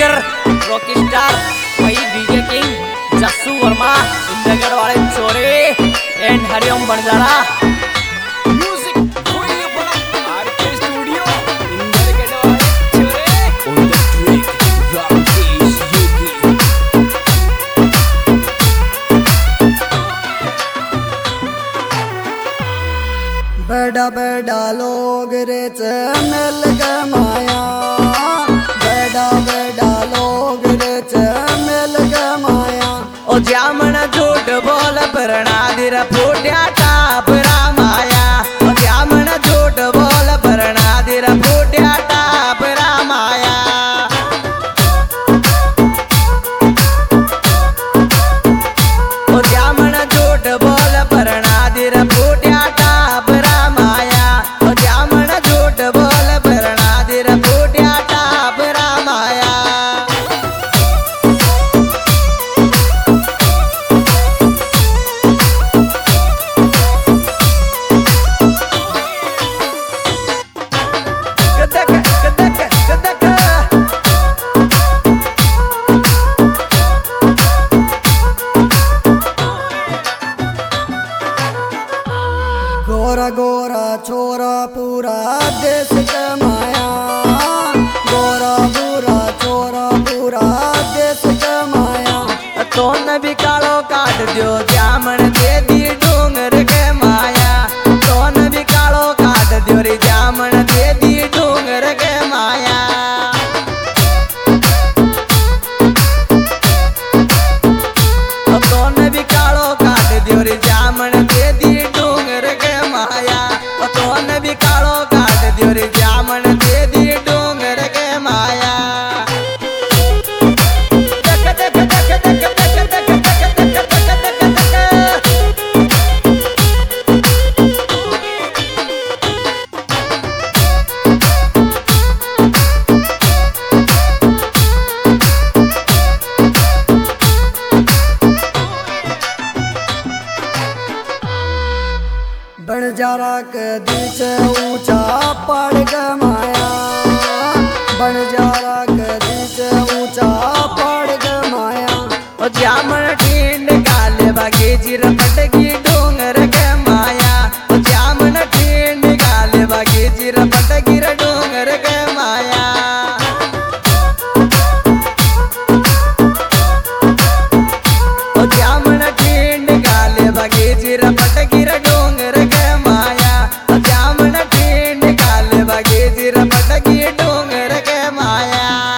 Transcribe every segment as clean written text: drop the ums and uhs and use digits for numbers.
Singer Rocky star वही DJ king Jassu Verma Indargarh वाले चोरे एंड हरिओम बंजारा म्यूजिक कोई बड़ा आरके स्टूडियो इंदरगढ़ वाले चोरे on the track Rakesh Yogi. बड़ा बड़ा लोग रे मिल के माया, बड़ा बड़ा लोग रे मिल के माया। ओ जामन झूठ बोल परना दिर फूटिया टापरा माया। ओ जामन झूठ बोल परना दिर फूटिया टापरा माया। ओ जामन झूठ बोल परना दिर फूटिया टापरा माया। ओ जामन झूठ बोल परना दिर फूटिया टापरा माया। गोरा गोरा छोरा पूरा देश के माया, गोरा गोरा छोरा पूरा देश के माया। तो न भी कालो काट दियो जामन दे दी डूंगर के माया। तो न भी कालो काट दियो रे जामन दे दी डूंगर के माया। तो न भी कालो काट दियो रे जामन दे दी डूंगर के माया। तो न भी कालो काट दियो रे जामन दे दी डूंगर के माया। बंजारा के बीच ऊंचा पड़ के माया, बंजारा के बीच ऊंचा पड़ के माया। ओ जामन ठींड काले बागे जीर पटकी डूंगर के माया। ओ जामन ठींड काले बागे जीर पटकी डूंगर के माया। ओ जामन ठींड काले बागे जीर पटकी डूंगर के माया। ओ जामन ठींड काले बागे जीर पटकी डूंगर के माया।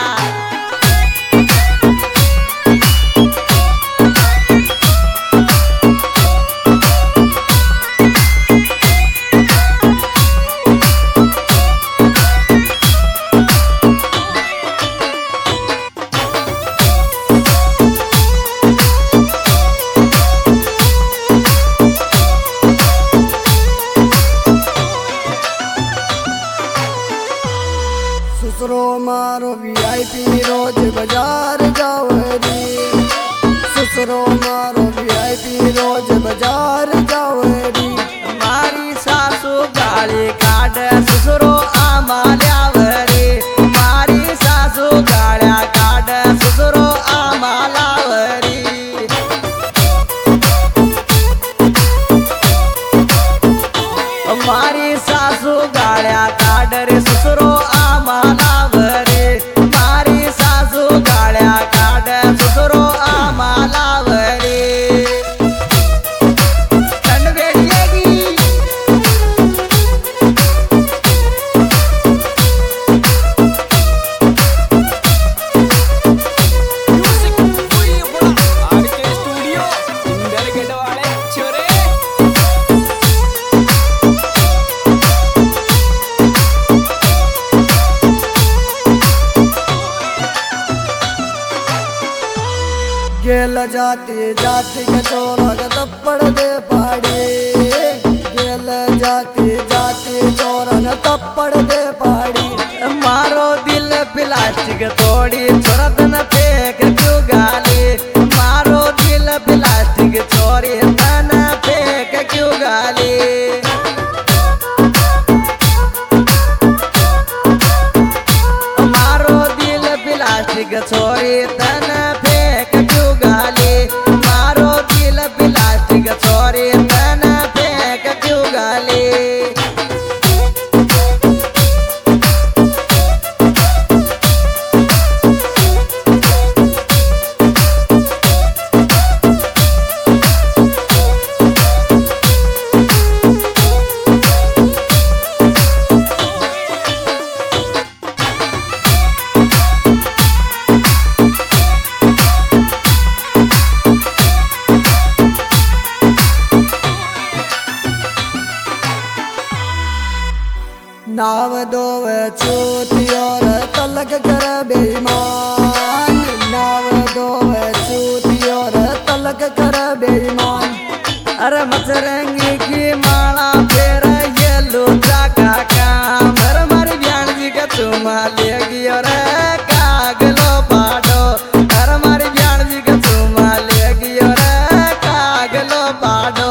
ससुरो मारो VIP रोज बाजार जावरी, ससुरो मारो VIP रोज बाजार जावरी। मारी सासू गाली काट ससुरो आमाल्यावरी। मारी सासू गाळ्या काट ससुरो आमालावरी। मारी सासू गाळ्या काट रे ससुरो आमालावरी। मारी सासू गाळ्या काट ससुरो आमालावरी। गेल जाती जाती के चोरा के थप्पड़ दे पाड़ी, गेल जाती जाती चोरा ने थप्पड़ दे पाड़ी। मारो दिल प्लास्टिक तोड़ी छोरत न फेंक क्यों गाली। मारो दिल प्लास्टिक छोड़ी तन फेंक क्यों गाली। मारो दिल प्लास्टिक प्लास्टिक छोरी तन फेंक क्यों गाली मारो दिल प्लास्टिक छोरी तन फेंक क्यों गाली नाव दोव चूती और तलक कर बेईमान नाव दोव चूती और तलक कर बेईमान अरे मचरंगी की माला फेर ये लूटा का काम अरे मारी बयान जी का चुमा लेगी और कागलो पाडो अरे मारी बयान जी का चुमा लेगी और कागलो पाडो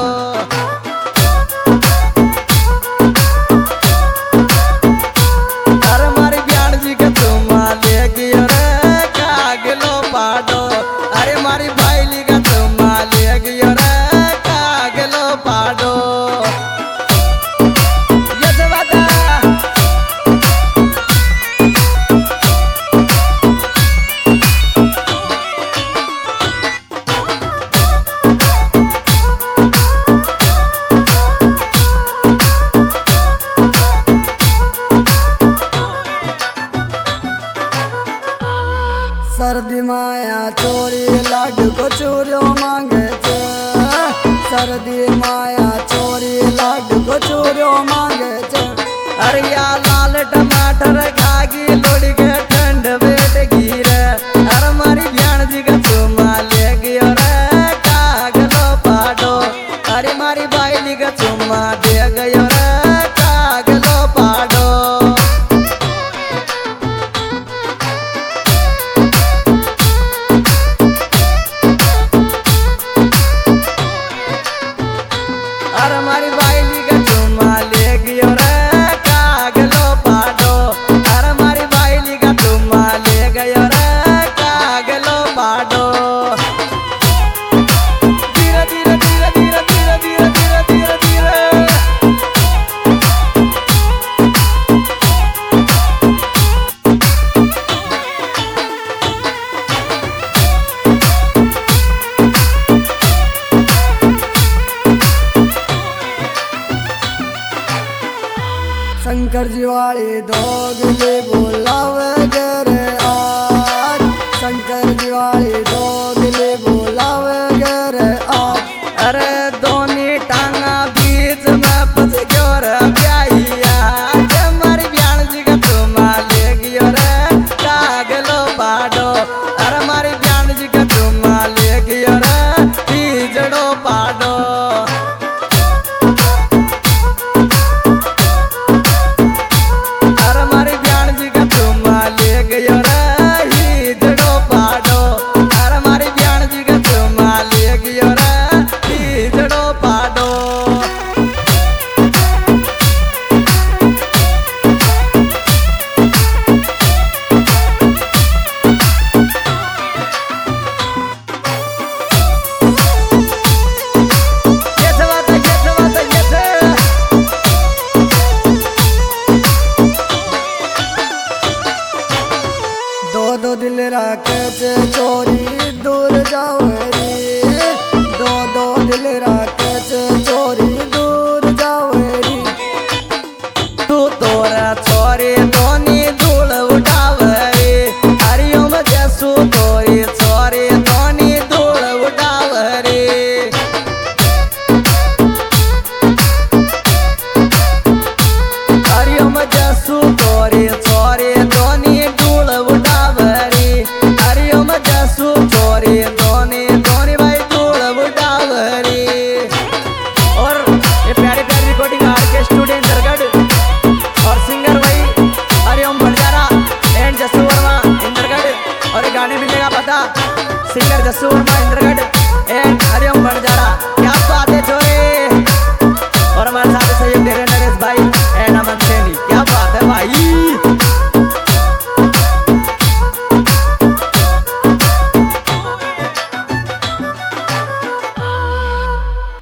सर्दी माया चोरी लाडू को चोरियो मांगे छे सर्दी माया चोरी लाडू को चोरियो मांगे छे अरे या लाल टमाटर खागी लोड़ी के ठंड बेट गिरे अरे मारी बयान जी का चुमा लेगी और कागलो पाडो अरे मारी बाइली का चुमा दे गई और कागलो पाडो अरे हमारी बाइली का चुमा लेगी और कागलो पाडो अरे हमारी बाइली का चुमा ले गई और कागलो पाडो धीरे धीरे धीरे धीरे धीरे धीरे धीरे धीरे धीरे शंकर जी वाली दोगले बोलावे गरे आज शंकर जी वाली दोगले बोलावे गरे आज अरे दोनी टांगा बीच में फंस गयो रे ब्याहिया हमारी बयान जी का चुमा लेगी और कागलो पाडो अरे हमारी बयान जी का चुमा लेगी और तीजड़ो पाडो अरे हमारी बयान जी का चुमा लेगी और तीजड़ो पाडो अरे हमारी बयान जी का चुमा लेगी और तीजड़ो पाडो दो दिल राखे छे चोरी दूर जाओ रे दो दिल राखे छे चोरी दूर जाओ रे तू तोरा छोरी दोनी धूल उठावे हरिओम जसू तोरी छोरी दोनी धूल उठावे हरिओम जसू तोरी छोरी दोनी धूल उठावे हरिओम जसू छोरी दोनी दोनी भाई धूल उठावे और ये प्यारी प्यारी रिकॉर्डिंग आरके स्टूडियो इंदरगढ़ और सिंगर भाई हरिओम बंजारा एंड जसू वर्मा इंदरगढ़ और ये गाने मिलने का पता सिंगर जसू वर्मा इंदरगढ़